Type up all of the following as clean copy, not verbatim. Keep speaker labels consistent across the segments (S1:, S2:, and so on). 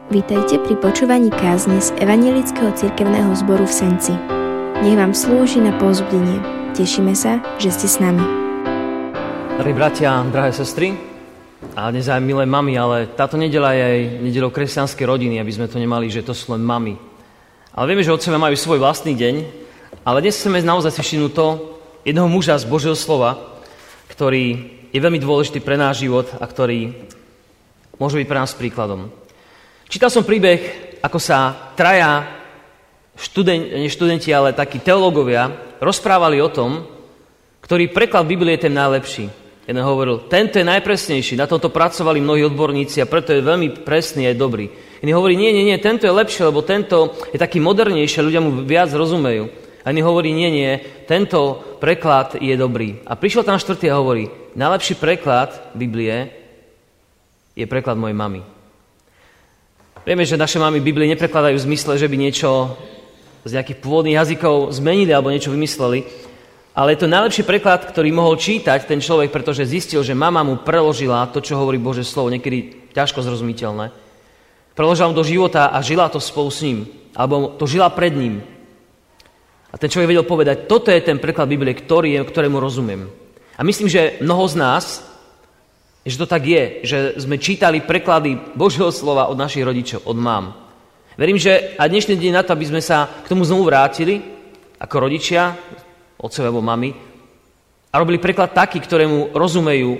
S1: Vítajte pri počúvaní kázne z Evanjelického cirkevného zboru v Senci. Nech vám slúži na povzbudenie. Tešíme sa, že ste s nami.
S2: Drahí bratia, drahé sestry, a dnes aj milé mami, ale táto nedeľa je aj nedeľou kresťanskej rodiny, aby sme to nemali, že to sú len mami. Ale vieme, že otcovia majú svoj vlastný deň, ale dnes chceme naozaj si všimnúť to jedného muža z Božieho slova, ktorý je veľmi dôležitý pre náš život a ktorý môže byť pre nás príkladom. Čítal som príbeh, ako sa traja študenti, ale takí teológovia rozprávali o tom, ktorý preklad Biblie je ten najlepší. Jeden hovoril, tento je najpresnejší, na tomto pracovali mnohí odborníci a preto je veľmi presný a dobrý. Iný hovorí, nie, tento je lepší, lebo tento je taký modernejší, ľudia mu viac rozumejú. A iný hovorí, nie, tento preklad je dobrý. A prišiel tam štvrtý a hovorí, najlepší preklad Biblie je preklad mojej mamy. Vieme, že naše mamy Biblii neprekladajú v zmysle, že by niečo z nejakých pôvodných jazykov zmenili alebo niečo vymysleli, ale je to najlepší preklad, ktorý mohol čítať ten človek, pretože zistil, že mama mu preložila to, čo hovorí Božie slovo, niekedy ťažko zrozumiteľné. Preložila mu do života a žila to spolu s ním, alebo to žila pred ním. A ten človek vedel povedať, toto je ten preklad Biblie, ktorému rozumiem. A myslím, že mnoho z nás, že to tak je, že sme čítali preklady Božieho slova od našich rodičov, od mám. Verím, že aj dnešný deň na to, aby sme sa k tomu znovu vrátili, ako rodičia, otcovia alebo mami, a robili preklad taký, ktorému rozumejú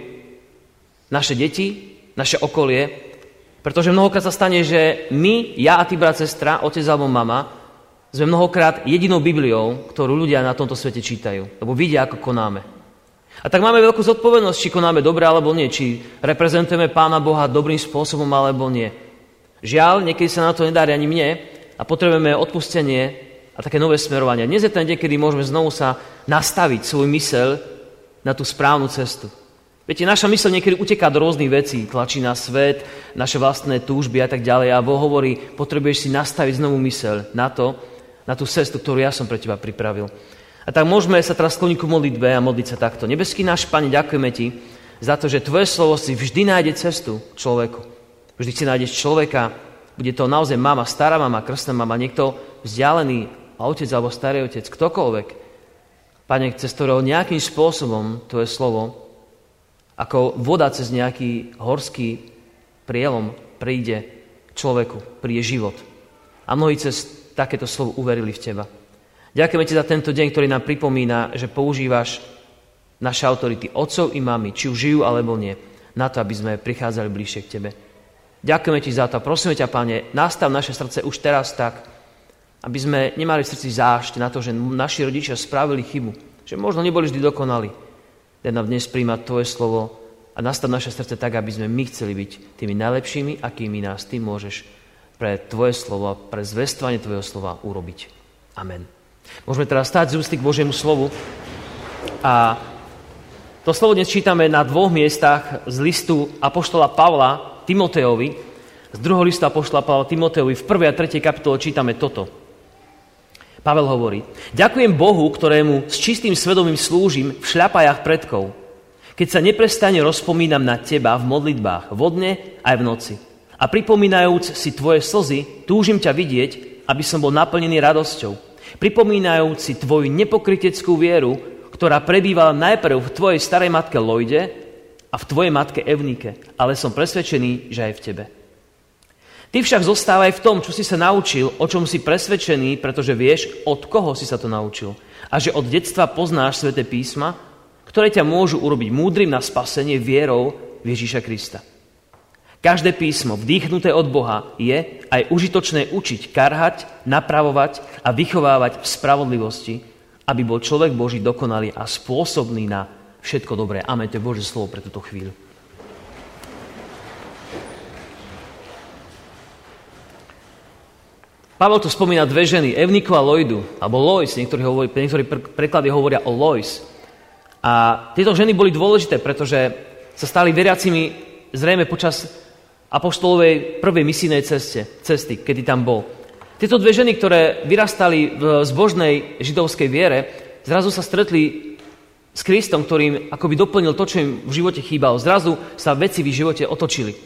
S2: naše deti, naše okolie, pretože mnohokrát sa stane, že my, ja a ty, brat, sestra, otec alebo mama, sme mnohokrát jedinou Bibliou, ktorú ľudia na tomto svete čítajú, lebo vidia, ako konáme. A tak máme veľkú zodpovednosť, či konáme dobre alebo nie, či reprezentujeme Pána Boha dobrým spôsobom alebo nie. Žiaľ, niekedy sa na to nedarí ani mne a potrebujeme odpustenie a také nové smerovanie. Dnes je ten deň, kedy môžeme znovu sa nastaviť svoj myseľ na tú správnu cestu. Viete, naša myseľ niekedy uteká do rôznych vecí, tlačí na svet, naše vlastné túžby a tak ďalej a Boh hovorí, potrebuješ si nastaviť znovu myseľ na tú cestu, ktorú ja som pre teba pripravil. A tak môžeme sa teraz skloniť ku modlitbe a modliť sa takto. Nebeský náš Pane, ďakujeme Ti za to, že Tvoje slovo si vždy nájde cestu človeku. Vždy si nájdeš človeka, bude to naozaj mama, stará mama, krstná mama, niekto vzdialený, otec alebo starý otec, ktokoľvek. Pane, cez ktorého nejakým spôsobom Tvoje slovo, ako voda cez nejaký horský prielom príde človeku, príde život. A mnohí cez takéto slovo uverili v Teba. Ďakujeme Ti za tento deň, ktorý nám pripomína, že používaš naše autority, otcov i mami, či už žijú alebo nie, na to, aby sme prichádzali bližšie k Tebe. Ďakujeme Ti za to a prosíme ťa, Pane, nastav naše srdce už teraz tak, aby sme nemali v srdci zášť na to, že naši rodičia spravili chybu, že možno neboli vždy dokonali. Daj nám dnes príjmať Tvoje slovo a nastav naše srdce tak, aby sme my chceli byť tými najlepšími, akými nás Ty môžeš pre Tvoje slovo, pre zvestovanie Tvojho slova urobiť. Amen. Môžeme teraz stáť z ústy k Božiemu slovu a to slovo dnes čítame na dvoch miestach z listu apoštola Pavla Timotejovi. Z druhého listu apoštola Pavla Timotejovi v 1. a 3. kapitole čítame toto. Pavel hovorí, ďakujem Bohu, ktorému s čistým svedomím slúžim v šľapajách predkov, keď sa neprestane rozpomínam na teba v modlitbách, vodne aj v noci. A pripomínajúc si tvoje slzy, túžim ťa vidieť, aby som bol naplnený radosťou. Pripomínajúci tvoju nepokryteckú vieru, ktorá prebývala najprv v tvojej starej matke Lojde a v tvojej matke Evnike, ale som presvedčený, že aj v tebe. Ty však zostávaj v tom, čo si sa naučil, o čom si presvedčený, pretože vieš, od koho si sa to naučil. A že od detstva poznáš sväté písma, ktoré ťa môžu urobiť múdrym na spasenie vierou v Ježíša Krista. Každé písmo, vdýchnuté od Boha, je aj užitočné učiť, karhať, napravovať a vychovávať v spravodlivosti, aby bol človek Boží dokonalý a spôsobný na všetko dobré. Amen. To je Božie slovo pre túto chvíľu. Pavel tu spomína dve ženy, Evniku a Lojdu, alebo Lois, niektorí preklady hovoria o Lois. A tieto ženy boli dôležité, pretože sa stali veriacimi zrejme počas apoštolovej prvej misijnej cesty, kedy tam bol. Tieto dve ženy, ktoré vyrastali v zbožnej židovskej viere, zrazu sa stretli s Kristom, ktorým akoby doplnil to, čo im v živote chýbalo. Zrazu sa veci v ich živote otočili.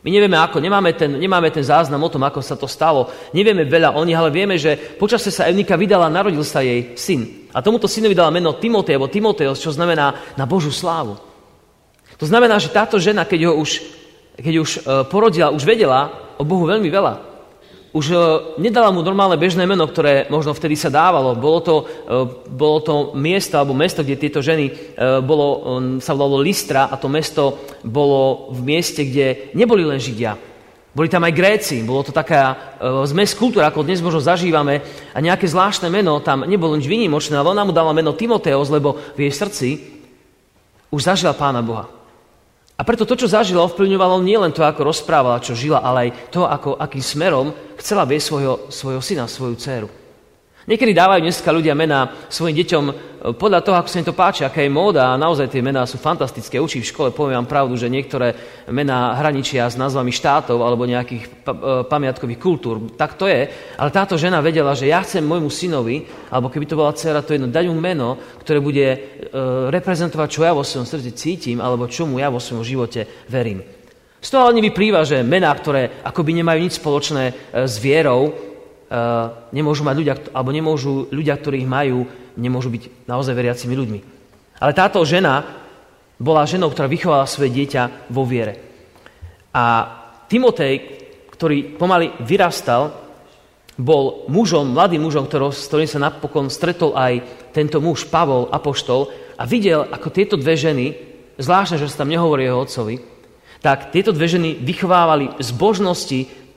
S2: My nevieme ako, nemáme ten záznam o tom, ako sa to stalo. Nevieme veľa o nich, ale vieme, že počasie sa Evnika vydala, narodil sa jej syn. A tomuto synovi dala meno Timotej, alebo Timoteos, čo znamená na Božú slávu. To znamená, že táto žena, keď už porodila, už vedela o Bohu veľmi veľa. Už nedala mu normálne bežné meno, ktoré možno vtedy sa dávalo. Bolo to miesto, alebo mesto, kde tieto ženy sa volalo Lystra, a to mesto bolo v mieste, kde neboli len Židia. Boli tam aj Gréci. Bolo to taká zmes kultúra, ako dnes možno zažívame, a nejaké zvláštne meno tam nebolo nič výnimočné, ale ona mu dala meno Timoteos, lebo v jej srdci už zažila Pána Boha. A preto to, čo zažila, ovplyvňovalo nielen to, ako rozprávala, čo žila, ale aj to, akým smerom chcela viesť svojho syna, svoju dcéru. Niekedy dávajú dneska ľudia mená svojim deťom podľa toho, ako sa im to páči, aká je móda, a naozaj tie mená sú fantastické. Učím v škole, poviem vám pravdu, že niektoré mená hraničia s názvami štátov alebo nejakých pamiatkových kultúr. Tak to je, ale táto žena vedela, že ja chcem môjmu synovi, alebo keby to bola dcéra, to jedno, dať mu meno, ktoré bude reprezentovať, čo ja vo svojom srdci cítim, alebo čomu ja vo svojom živote verím. Z toho ale nevyplýva, že mená, ktoré akoby nemajú nič spoločné s vierou, nemôžu mať ľudia, alebo nemôžu ľudia, ktorí ich majú, nemôžu byť naozaj veriacimi ľuďmi. Ale táto žena bola ženou, ktorá vychovala svoje dieťa vo viere. A Timotej, ktorý pomaly vyrastal, bol mladým mužom, s ktorým sa napokon stretol aj tento muž, Pavol, apoštol, a videl, ako tieto dve ženy, zvláštne, že sa tam nehovorí jeho otcovi, tak tieto dve ženy vychovávali zbožnosti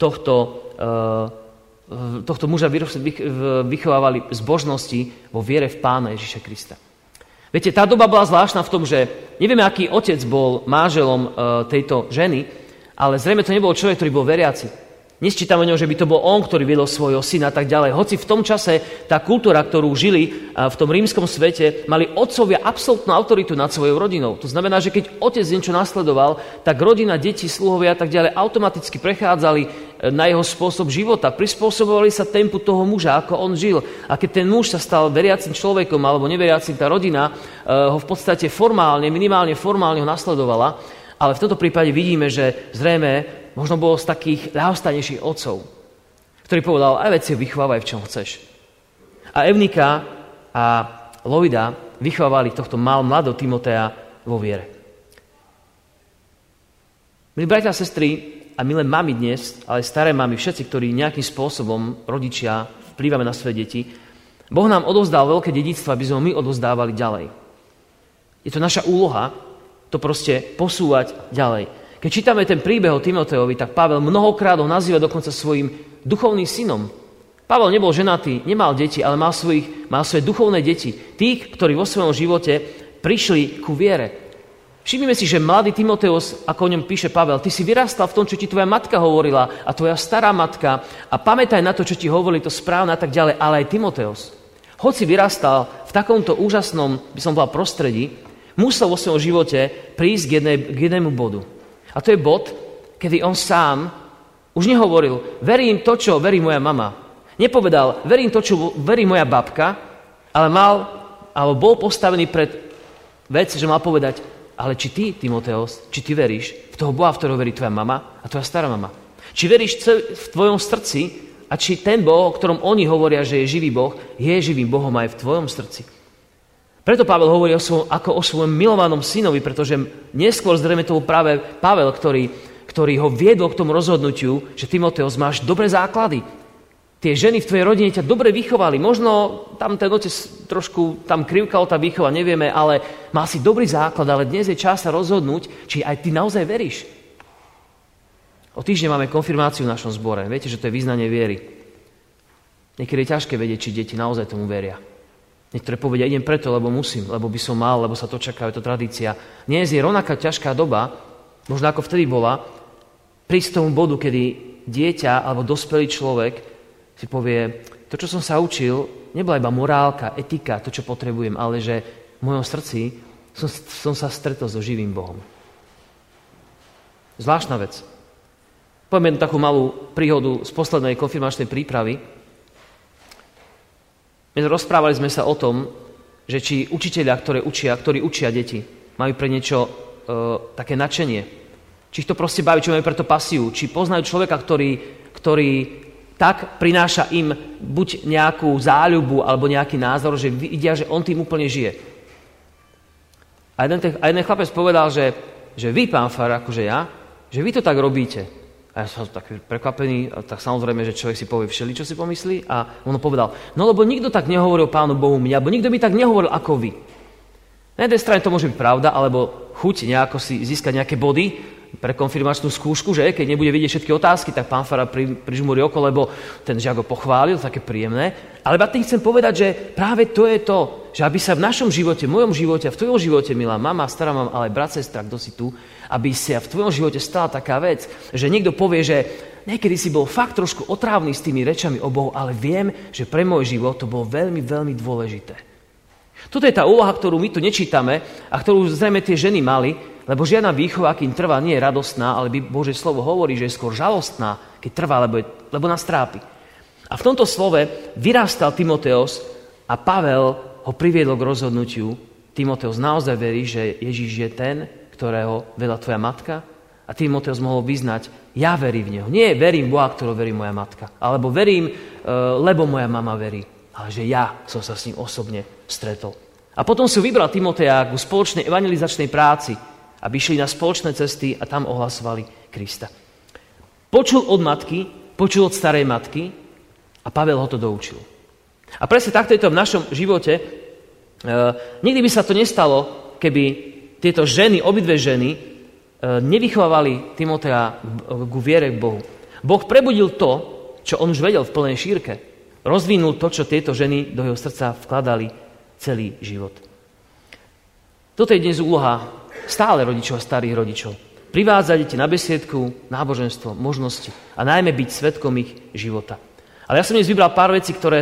S2: tohto muža vychovávali zbožnosti vo viere v Pána Ježiša Krista. Viete, tá doba bola zvláštna v tom, že nevieme, aký otec bol manželom tejto ženy, ale zrejme to nebol človek, ktorý bol veriaci. Nesčítame o ňom, že by to bol on, ktorý viedol svojho syna a tak ďalej. Hoci v tom čase tá kultúra, ktorú žili v tom rímskom svete, mali otcovia absolútnu autoritu nad svojou rodinou. To znamená, že keď otec niečo nasledoval, tak rodina, deti, sluhovia a tak ďalej automaticky prechádzali na jeho spôsob života. Prispôsobovali sa tempu toho muža, ako on žil. A keď ten muž sa stal veriacim človekom alebo neveriacim, tá rodina ho v podstate minimálne formálne ho nasledovala. Ale v tomto prípade vidíme, že zrejme možno bolo z takých ľahostajnejších otcov, ktorý povedal, aj veci vychovávaj, v čom chceš. A Evnika a Loida vychovávali tohto mladého Timoteja vo viere. Milí bratia a sestry, a milé mami dnes, ale staré mami, všetci, ktorí nejakým spôsobom, rodičia, vplývame na svoje deti, Boh nám odovzdal veľké dedičstvo, aby sme my odovzdávali ďalej. Je to naša úloha to proste posúvať ďalej. Keď čítame ten príbeh o Timotejovi, tak Pavel mnohokrát ho nazýva dokonca svojim duchovným synom. Pavel nebol ženatý, nemal deti, ale mal svoje duchovné deti. Tých, ktorí vo svojom živote prišli ku viere. Všimnime si, že mladý Timoteus, ako o ňom píše Pavel, ty si vyrastal v tom, čo ti tvoja matka hovorila a tvoja stará matka, a pamätaj na to, čo ti hovorili, to správne a tak ďalej, ale aj Timoteus. Hoci vyrastal v takomto úžasnom, by som povedal, prostredí, musel vo svojom živote prísť k jednému bodu. A to je bod, kedy on sám už nehovoril, verím to, čo verí moja mama. Nepovedal, verím to, čo verí moja babka, ale bol postavený pred vec, že mal povedať, ale či ty, Timoteos, či ty veríš v toho Boha, v ktorého verí tvoja mama a tvoja stará mama? Či veríš v tvojom srdci a či ten Boh, o ktorom oni hovoria, že je živý Boh, je živým Bohom aj v tvojom srdci? Preto Pavel hovorí ako o svojom milovanom synovi, pretože neskôr zrejme to bol práve Pavel, ktorý ho viedol k tomu rozhodnutiu, že Timoteos, máš dobré základy. Tie ženy v tvojej rodine ťa dobre vychovali. Možno tam ten otec trošku tam krivkal tá výchova, nevieme, ale má si dobrý základ, ale dnes je čas sa rozhodnúť, či aj ty naozaj veríš. O týždeň máme konfirmáciu v našom zbore. Viete, že to je vyznanie viery. Niekedy je ťažké vedieť, či deti naozaj tomu veria. Niektoré povedia, idem preto, lebo musím, lebo by som mal, lebo sa to čaká, je to tradícia. Dnes je rovnaká ťažká doba, možno ako vtedy bola, prísť k tomu bodu, kedy dieťa alebo dospelý človek si povie, to, čo som sa učil, nebola iba morálka, etika, to, čo potrebujem, ale že v mojom srdci som sa stretol so živým Bohom. Zvláštna vec. Poviem jednu takú malú príhodu z poslednej konfirmačnej prípravy. Rozprávali sme sa o tom, že či učitelia, ktorí učia deti, majú pre niečo také nadšenie. Či ich to proste baví, či majú preto pasiu, či poznajú človeka, ktorý tak prináša im buď nejakú záľubu alebo nejaký názor, že vidia, že on tým úplne žije. A jeden chlapec povedal, že vy, pán farár, akože ja, že vy to tak robíte. A ja som tak prekvapený, tak samozrejme, že človek si povie čo si pomyslí. A on povedal, no lebo nikto tak nehovoril Pánu Bohu mňa, alebo nikto by tak nehovoril ako vy. Na jednej strane to môže byť pravda, alebo chuť nejako si získať nejaké body pre konfirmačnú skúšku, že keď nebude vidieť všetky otázky, tak pán farár prižmúri oko, lebo ten žiak ho pochválil, také príjemné. Ale ja tým chcem povedať, že práve to je to, že aby sa v našom živote, v mojom živote a v tvojom živote, milá mama, stará mama, ale brat, sestra, kto si tu, aby sa v tvojom živote stala taká vec, že niekto povie, že niekedy si bol fakt trošku otrávny s tými rečami o Bohu, ale viem, že pre môj život to bolo veľmi, veľmi dôležité. Toto je tá úloha, ktorú my tu nečítame a ktorú zrejme tie ženy mali, lebo žiadna výchova, kým trvá, nie je radostná, ale Božie slovo hovorí, že je skôr žalostná, keď trvá, lebo nás trápi. A v tomto slove vyrastal Timoteos a Pavel ho priviedol k rozhodnutiu. Timoteos naozaj verí, že Ježiš je ten, ktorého vedla tvoja matka, a Timoteos mohol vyznať, ja verím v neho. Nie verím Boha, ktorého verí moja matka, alebo verím, lebo moja mama verí, ale že ja som sa s ním osobne stretol. A potom si vybral Timotea ku spoločnej evangelizačnej práci, aby šli na spoločné cesty a tam ohlasovali Krista. Počul od matky, počul od starej matky a Pavel ho to doučil. A presne takto je to v našom živote. Nikdy by sa to nestalo, keby tieto ženy, obidve ženy, nevychovávali Timotea ku viere k Bohu. Boh prebudil to, čo on už vedel v plnej šírke. Rozvinul to, čo tieto ženy do jeho srdca vkladali celý život. Toto je dnes úloha stále rodičov a starých rodičov. Privádzať deti na besiedku, náboženstvo, možnosti a najmä byť svedkom ich života. Ale ja som dnes vybral pár vecí, ktoré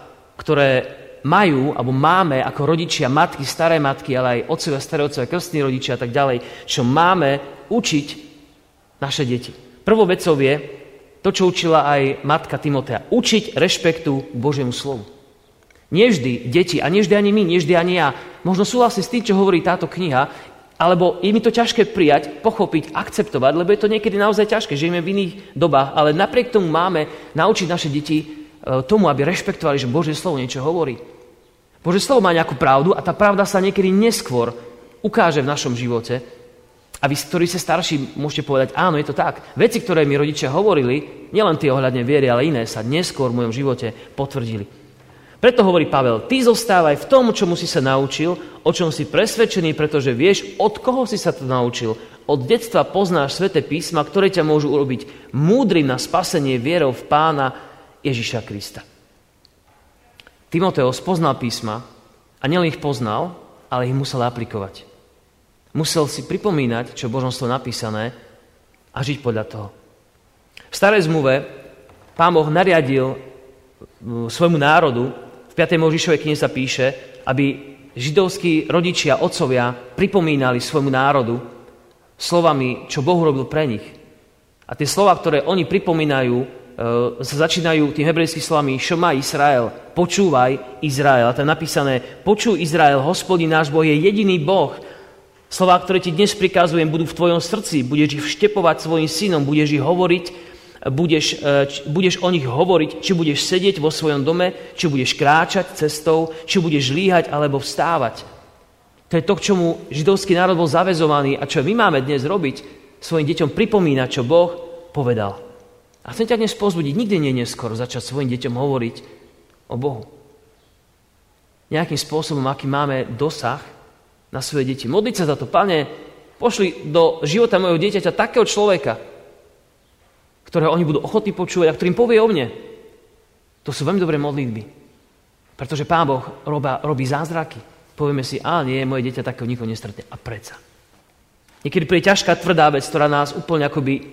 S2: majú, alebo máme ako rodičia, matky, staré matky, ale aj otcovia, staré otcovia, krstní rodičia a tak ďalej, čo máme učiť naše deti. Prvou vecou je to, čo učila aj matka Timotea. Učiť rešpektu k Božiemu slovu. Nie vždy deti, a nie vždy ani my, nie vždy ani ja, možno súhlasím s tým, čo hovorí táto kniha, alebo je mi to ťažké prijať, pochopiť, akceptovať, lebo je to niekedy naozaj ťažké, žijeme v iných dobách, ale napriek tomu máme naučiť naše deti tomu, aby rešpektovali, že Božie slovo niečo hovorí. Božie slovo má nejakú pravdu a tá pravda sa niekedy neskôr ukáže v našom živote. A vy, ktorí ste starší, môžete povedať, áno, je to tak. Veci, ktoré mi rodičia hovorili, nielen tie ohľadne viery, ale iné, sa neskôr v mojom živote potvrdili. Preto hovorí Pavel, ty zostávaj v tom, čomu si sa naučil, o čom si presvedčený, pretože vieš, od koho si sa to naučil. Od detstva poznáš sväté písma, ktoré ťa môžu urobiť múdrym na spasenie vierou v Pána Ježiša Krista. Timoteos poznal písma a nielen ich poznal, ale ich musel aplikovať. Musel si pripomínať, čo v Božom slove napísané a žiť podľa toho. V starej zmluve Pán Boh nariadil svojmu národu, v 5. Mojžišovej knihe sa píše, aby židovskí rodičia, otcovia pripomínali svojmu národu slovami, čo Boh robil pre nich. A tie slova, ktoré oni pripomínajú, začínajú tým hebrejským slovami Šoma Izrael, počúvaj Izrael. A tam je napísané, počuj Izrael, Hospodin náš Boh je jediný Boh. Slová, ktoré ti dnes prikazujem, budú v tvojom srdci, budeš ich vštepovať svojim synom, budeš ich hovoriť, budeš o nich hovoriť, či budeš sedieť vo svojom dome, či budeš kráčať cestou, či budeš líhať alebo vstávať. To je to, k čomu židovský národ bol zaväzovaný a čo my máme dnes robiť, svojim deťom pripomínať, čo Boh povedal. A chcem ťa dnes povzbudiť, nikdy nie je neskoro začať svojim deťom hovoriť o Bohu. Nejakým spôsobom, aký máme dosah na svoje deti. Modliť sa za to, Pane, pošli do života mojho dieťaťa takého človeka, ktorého oni budú ochotní počúvať a ktorým povie o mne. To sú veľmi dobré modlitby. Pretože Pán Boh robí zázraky. Povieme si, nie, moje dieťa takého nikoho nestretne. A predsa. Niekedy príde ťažká, tvrdá vec, ktorá nás úplne akoby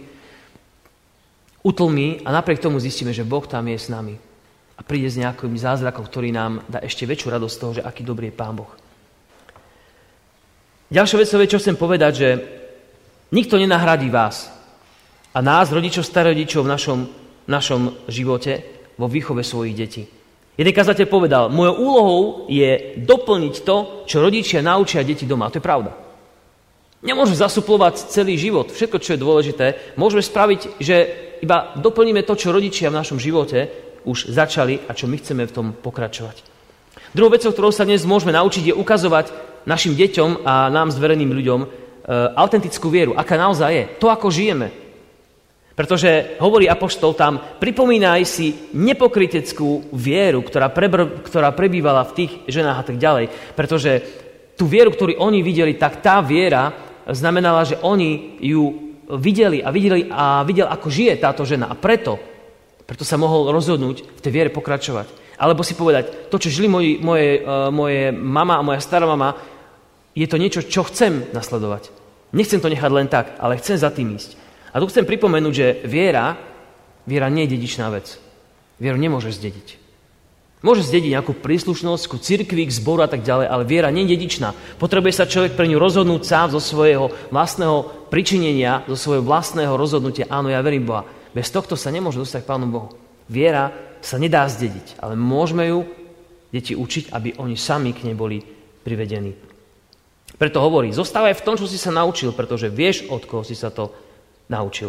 S2: utlmí a napriek tomu zistíme, že Boh tam je s nami. A príde s nejakým zázrakom, ktorý nám dá ešte väčšiu radosť z toho, že aký dobrý je Pán Boh. Ďalšia vec, čo chcem povedať, že nikto nenahradí vás a nás, rodičov, starorodičov v našom živote vo výchove svojich detí. Jeden kazateľ povedal, mojou úlohou je doplniť to, čo rodičia naučia deti doma. A to je pravda. Nemôžeme zasuplovať celý život. Všetko, čo je dôležité, môžeme spraviť, že iba doplníme to, čo rodičia v našom živote už začali a čo my chceme v tom pokračovať. Druhou vecou, ktorou sa dnes môžeme naučiť, je ukazovať našim deťom a nám zvereným ľuďom autentickú vieru, aká naozaj je. To, ako žijeme. Pretože hovorí apoštol tam, pripomínaj si nepokryteckú vieru, ktorá prebývala v tých ženách a tak ďalej. Pretože tú vieru, ktorú oni videli, tak tá viera znamenala, že oni ju videli a videl, ako žije táto žena. A preto sa mohol rozhodnúť v tej viere pokračovať. Alebo si povedať, to, čo žili moje mama a moja stará mama, je to niečo, čo chcem nasledovať. Nechcem to nechať len tak, ale chcem za tým ísť. A tu chcem pripomenúť, že viera nie je dedičná vec. Vieru nemôže zdediť. Môže zdediť nejakú príslušnosť ku cirkvi, k zboru a tak ďalej, ale viera nie je dedičná. Potrebuje sa človek pre ňu rozhodnúť sám zo svojho vlastného pričinenia, zo svojho vlastného rozhodnutia. Áno, ja verím Boha. Bez tohto sa nemôže dostať k Pánu Bohu. Viera sa nedá zdediť, ale môžeme ju deti učiť, aby oni sami k nej boli privedení. Preto hovorí, zostávaj v tom, čo si sa naučil, pretože vieš, od koho si sa to naučil.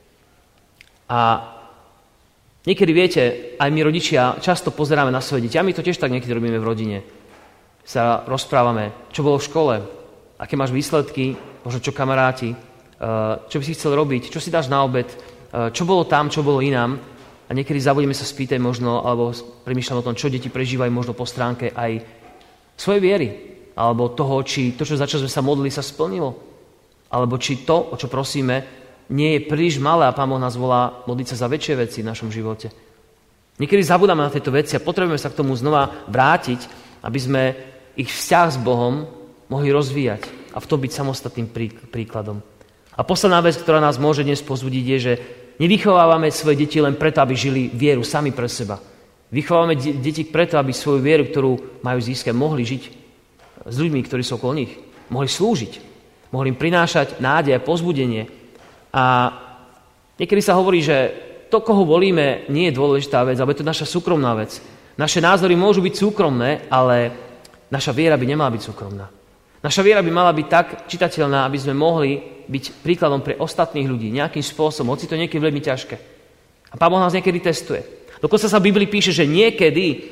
S2: A niekedy viete, aj my rodičia často pozeráme na svoje deti. A my to tiež tak niekedy robíme v rodine. Sa rozprávame, čo bolo v škole, aké máš výsledky, možno čo kamaráti, čo by si chcel robiť, čo si dáš na obed, čo bolo tam, čo bolo inám. A niekedy zavodíme sa spýtať možno, alebo premýšľam o tom, čo deti prežívajú možno po stránke aj svojej viery. Alebo toho, či to, za čo sme sa modlili, sa splnilo. Alebo či to, o čo prosíme, nie je príliš malé a Pán Boh nás volá modliť sa za väčšie veci v našom živote. Niekedy zabudáme na tieto veci a potrebujeme sa k tomu znova vrátiť, aby sme ich vzťah s Bohom mohli rozvíjať a v tom byť samostatným príkladom. A posledná vec, ktorá nás môže dnes pozbudiť, je, že nevychovávame svoje deti len preto, aby žili vieru sami pre seba. Vychovávame deti preto, aby svoju vieru, ktorú majú získať, mohli žiť s ľuďmi, ktorí sú okolo nich. Mohli slúžiť. Mohli im prinášať nádej a povzbudenie. A niekedy sa hovorí, že to, koho volíme, nie je dôležitá vec, alebo je to naša súkromná vec. Naše názory môžu byť súkromné, ale naša viera by nemala byť súkromná. Naša viera by mala byť tak čitateľná, aby sme mohli byť príkladom pre ostatných ľudí nejakým spôsobom, hoci to niekedy veľmi ťažké. A Pán Boh nás niekedy testuje. Dokonca sa v Biblii píše, že niekedy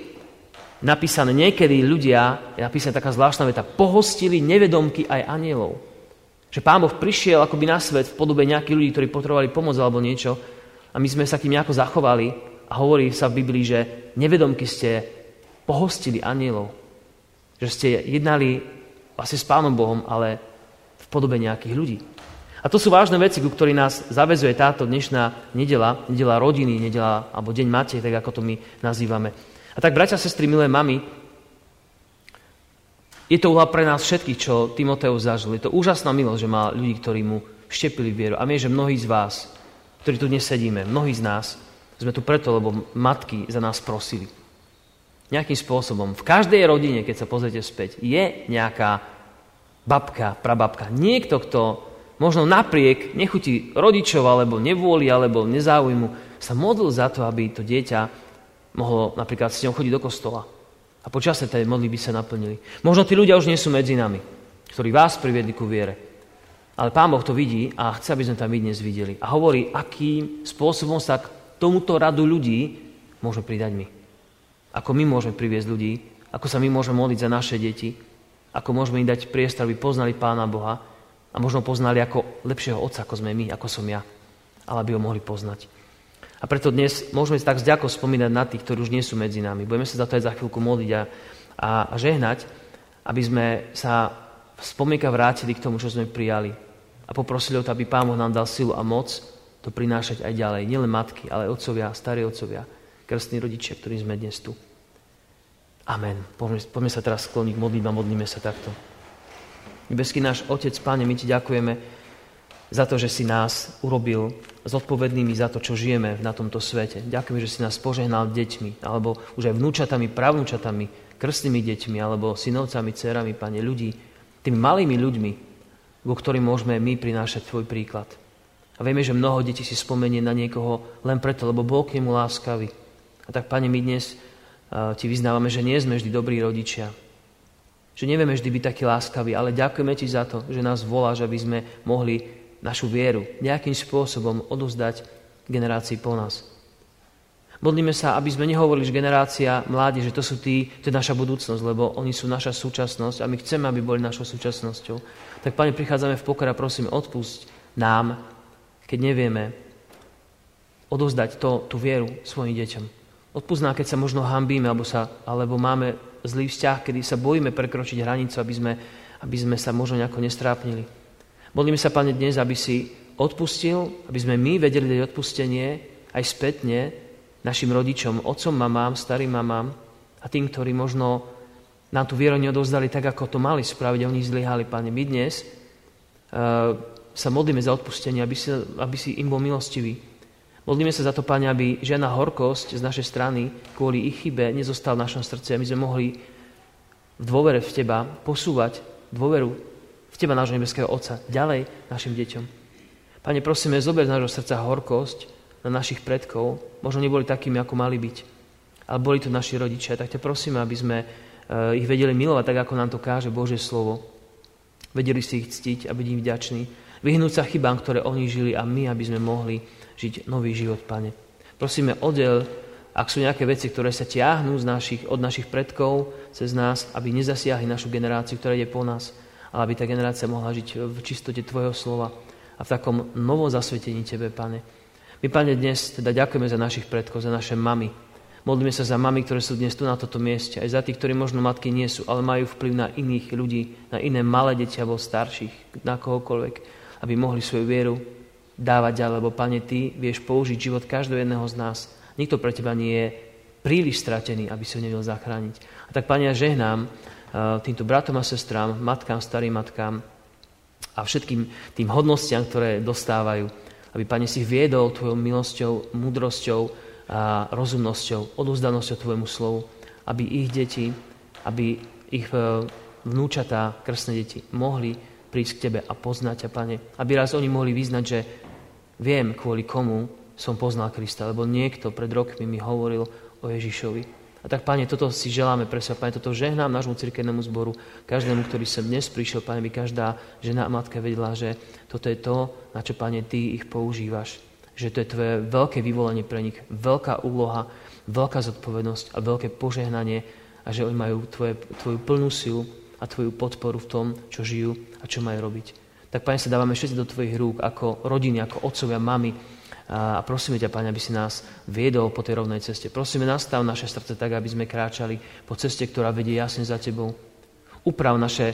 S2: ľudia, je napísaná taká zvláštna veta, pohostili nevedomky aj anielov. Že Pán Boh prišiel akoby na svet v podobe nejakých ľudí, ktorí potrebovali pomoc alebo niečo a my sme sa k tým nejako zachovali a hovorí sa v Biblii, že nevedomky ste pohostili anielov. Že ste jednali vlastne s Pánom Bohom, ale v podobe nejakých ľudí. A to sú vážne veci, ku ktorým nás zaväzuje táto dnešná nedeľa rodiny, nedeľa alebo deň Matej, tak ako to my nazývame. A tak, bratia, sestry, milé mami, je to úloha pre nás všetkých, čo Timoteus zažil. Je to úžasná milosť, že má ľudí, ktorí mu vštepili vieru. A viem, že mnohí z vás, ktorí tu dnes sedíme, mnohí z nás, sme tu preto, lebo matky za nás prosili. Nejakým spôsobom. V každej rodine, keď sa pozriete späť, je nejaká babka, prababka. Niekto, kto možno napriek nechuti rodičov, alebo nevôli, alebo nezáujmu, sa modlil za to, aby to dieťa mohlo napríklad s ňou chodiť do kostola. A počasie tej modlitby sa naplnili. Možno tí ľudia už nie sú medzi nami, ktorí vás priviedli ku viere. Ale Pán Boh to vidí a chce, aby sme tam my dnes videli. A hovorí, akým spôsobom sa k tomuto radu ľudí môžeme pridať my. Ako my môžeme priviesť ľudí, ako sa my môžeme modliť za naše deti, ako môžeme im dať priestor, aby poznali Pána Boha a možno poznali ako lepšieho otca, ako sme my, ako som ja, ale aby ho mohli poznať. A preto dnes môžeme tak s ďakou spomínať na tých, ktorí už nie sú medzi nami. Budeme sa za to aj za chvíľku modliť a žehnať, aby sme sa v spomienkach vrátili k tomu, čo sme prijali. A poprosili o to, aby Pán Boh nám dal silu a moc to prinášať aj ďalej. Nielen matky, ale otcovia, starí otcovia, krstní rodičia, ktorí sme dnes tu. Amen. Poďme sa teraz skloniť k modlitbám, modlíme sa takto. Nebeský náš Otec, Páne, my Ti ďakujeme za to, že si nás urobil zodpovednými za to, čo žijeme na tomto svete. Ďakujem, že si nás požehnal deťmi, alebo už aj vnúčatami, pravnúčatami, krstnými deťmi, alebo synovcami, dcerami, Pane, ľudí, tými malými ľuďmi, vo ktorým môžeme my prinášať Tvoj príklad. A vieme, že mnoho detí si spomenie na niekoho len preto, lebo Boh je mu láskavý. A tak, Pane, my dnes Ti vyznávame, že nie sme vždy dobrí rodičia. že nevieme vždy byť takí láskaví, ale ďakujeme Ti za to, že nás voláš, aby sme mohli našu vieru nejakým spôsobom odovzdať generácii po nás. Modlíme sa, aby sme nehovorili, že generácia mládeže, to je naša budúcnosť, lebo oni sú naša súčasnosť a my chceme, aby boli našou súčasnosťou. Tak, Pane, prichádzame v pokore a prosíme, odpusť nám, keď nevieme odovzdať tú vieru svojim deťom. Odpusť nám, keď sa možno hanbíme, alebo máme zlý vzťah, kedy sa bojíme prekročiť hranicu, aby sme sa možno nejako nestrápnili. Modlíme sa, Pane, dnes, aby si odpustil, aby sme my vedeli dať odpustenie aj spätne našim rodičom, otcom, mamám, starým mamám a tým, ktorí možno nám tú vieru neodovzdali tak, ako to mali spraviť a oni zlyhali, Pane. My dnes sa modlíme za odpustenie, aby si im bol milostivý. Modlíme sa za to, Pane, aby žiadna horkosť z našej strany kvôli ich chybe nezostala v našom srdci, aby sme mohli v dôvere v Teba posúvať dôveru v Teba, nášho nebeského Otca, ďalej našim deťom. Pane, prosíme, zober z nášho srdca horkosť na našich predkov. Možno neboli takými, ako mali byť, ale boli to naši rodičia. Tak ťa prosíme, aby sme ich vedeli milovať, tak ako nám to káže Božie slovo. Vedeli si ich ctiť a byť im vďační. Vyhnúť sa chybám, ktoré oni žili a my, aby sme mohli žiť nový život, Pane. Prosíme, oddel, ak sú nejaké veci, ktoré sa tiahnú od našich predkov cez nás, aby nezasiahli našu generáciu, ktorá ide po nás, ale aby tá generácia mohla žiť v čistote Tvojho slova a v takom novom zasvetení Tebe, Pane. My, Pane, dnes teda ďakujeme za našich predkov, za naše mamy. Modlíme sa za mamy, ktoré sú dnes tu na toto mieste, aj za tých, ktorí možno matky nie sú, ale majú vplyv na iných ľudí, na iné malé deti alebo starších, na kohokoľvek, aby mohli svoju vieru dávať ďalej, lebo, Pane, Ty vieš použiť život každého jedného z nás. Nikto pre Teba nie je príliš stratený, aby si ho nevedel zachrániť. A tak, Pane, ja žehnám týmto bratom a sestrám, matkám, starým matkám a všetkým tým hodnostiam, ktoré dostávajú, aby, Pane, si ich viedol Tvojou milosťou, múdrosťou a rozumnosťou, odovzdanosťou Tvojmu slovu, aby ich deti, aby ich vnúčatá, krstné deti mohli prísť k Tebe a poznať ťa, Pane. Aby raz oni mohli vyznať, že viem, kvôli komu som poznal Krista, lebo niekto pred rokmi mi hovoril o Ježišovi. A tak, Pane, toto si želáme pre seba, Pane, toto žehnám nášmu cirkevnému zboru, každému, ktorý sem dnes prišiel, Pane, by každá žena a matka vedela, že toto je to, na čo, Pane, Ty ich používaš. Že to je Tvoje veľké vyvolanie pre nich, veľká úloha, veľká zodpovednosť a veľké požehnanie a že oni majú Tvoju plnú silu a Tvoju podporu v tom, čo žijú a čo majú robiť. Tak, Pane, sa dávame všetci do Tvojich rúk ako rodiny, ako otcovia, mamy a prosíme ťa, Pane, aby si nás viedol po tej rovnej ceste. Prosíme, nastav naše srdce tak, aby sme kráčali po ceste, ktorá vedie jasne za Tebou. Uprav naše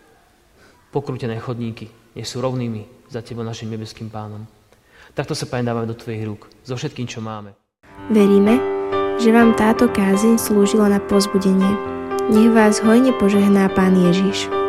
S2: pokrútené chodníky, nie sú rovnými za Tebou, našim nebeským Pánom. Takto sa, Pane, dávame do Tvojich rúk, so všetkým, čo máme.
S1: Veríme, že vám táto kázeň slúžila na povzbudenie. Nech vás hojne požehná Pán Ježiš.